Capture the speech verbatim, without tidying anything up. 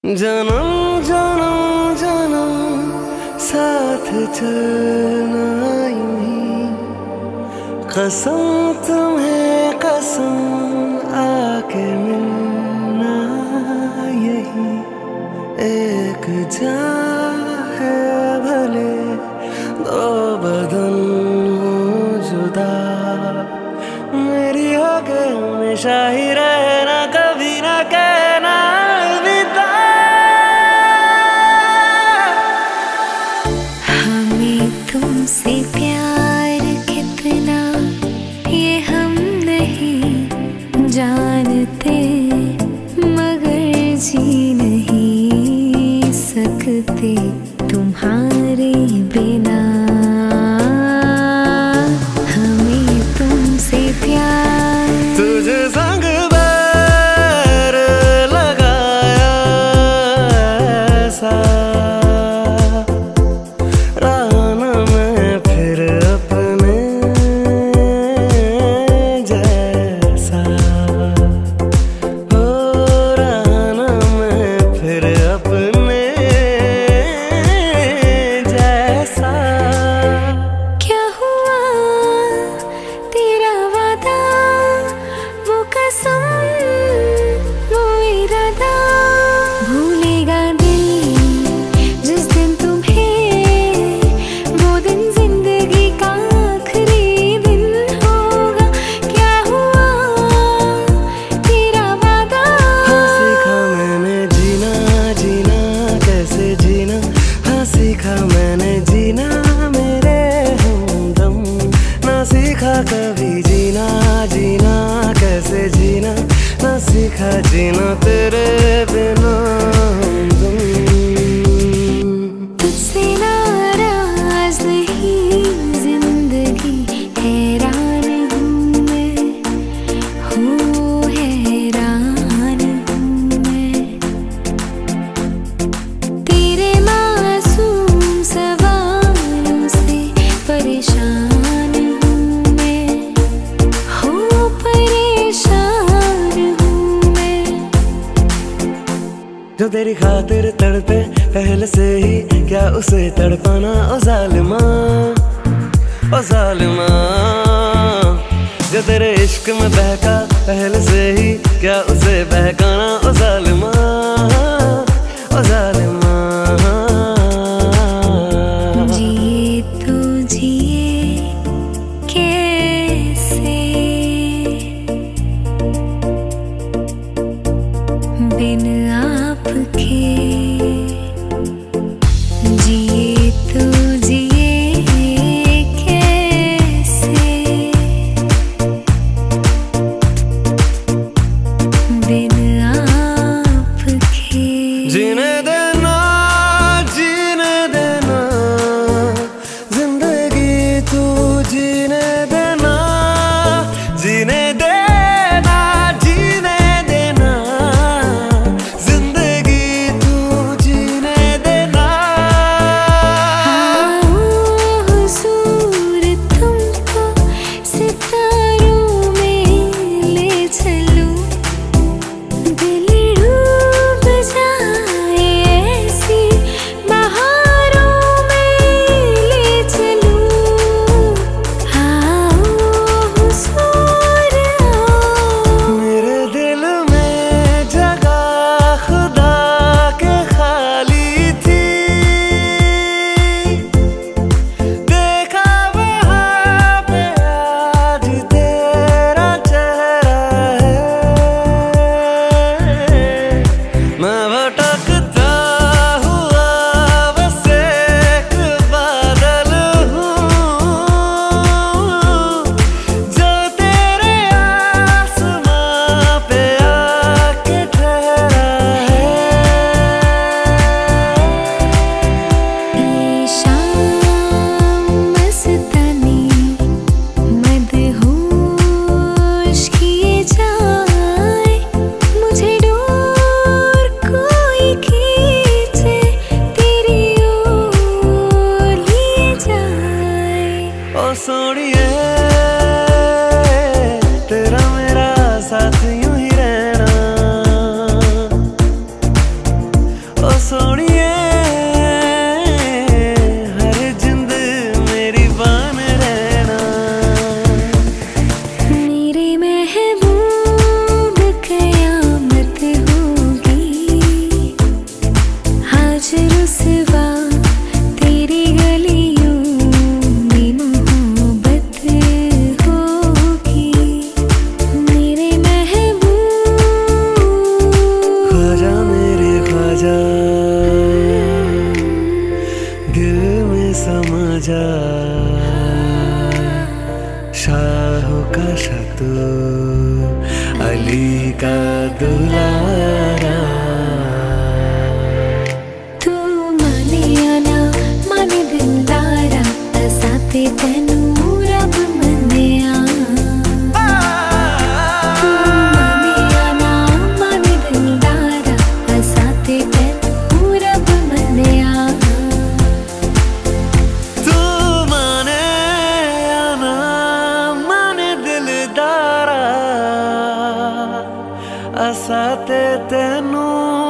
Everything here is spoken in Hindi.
जन्म जन्म जन्म साथ चलना यूं ही, कसम तुम्हें कसम आके मिलना यही। एक जान है भले दो बदन हो जुदा, मेरी होके हमेशा ही रहना, कभी ना कहना अलविदा। हमें तुमसे प्यार कितना ये हम नहीं जानते, मगर जी नहीं सकते तुम्हारे बिना। हमें तुमसे प्यार, तुझे संग बैर लगाया ऐसा, रहा न मैं फिर अपने जैसा। हो रहा न मैं फिर अपने जैसा। क्या हुआ तेरा वादा, वो कसम वो इरादा, भूलेगा दिल जिस दिन तुम्हें, वो दिन जिंदगी का आखिरी दिन होगा। क्या हुआ तेरा वादा। हाँ सीखा मैंने जीना जीना कैसे जीना, हाँ सीखा मैंने जीना मेरे हमदम। ना सीखा कभी जीना जीना कैसे जीना, ना सीखा जीना तेरे बिना हमदम। तुझसे नाराज नहीं जिंदगी, हैरान हूँ मैं, हूँ हैरान हूँ मैं। तेरे मासूम सवालों से परेशान हूँ मैं, हूँ परेशान हूँ मैं। जो तेरी खातिर तड़पे पहले से ही, क्या उसे तड़पाना ओ जालिमा, ओ जालिमा। जो तेरे इश्क में बहका पहले से ही, क्या उसे बहकाना ओ जालिमा, ओ जालिमा। जिए तो जिए कैसे बिन आपके, जिए तो जिए कैसे बिन आपके। जीने देना जीने देना जिंदगी तू जीने देना, जीने देना जीने देना जिंदगी तू सोनिए हर जिंद मेरी बान रहना। मेरे महबूब कयामत होगी आज रुसवा तेरी गलियों में मोहब्बत होगी। मेरे महबूब ख्वाजा मेरे ख्वाजा दिल में समा जा, शाहों का शाह तू अली का दुलारा। तू माने या ना माने दिलदारा असाते तेनू रब मन्निया। तू माने या ना माने दिलदारा असाते तेनू रब मन्निया। तू माने या ना माने दिलदारा असा ते तेनू